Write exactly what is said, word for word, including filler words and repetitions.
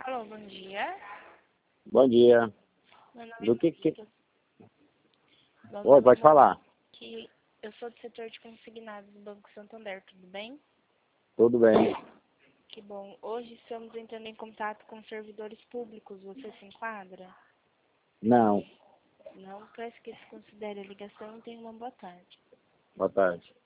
Alô, bom dia. Bom dia. Meu nome Do é que que... Bom, Oi, pode falar. que eu sou do setor de consignados do Banco Santander, tudo bem? Tudo bem. Que bom. Hoje estamos entrando em contato com servidores públicos. Você se enquadra? Não. Não? Peço que se considere a ligação e tenha uma boa tarde. Boa tarde.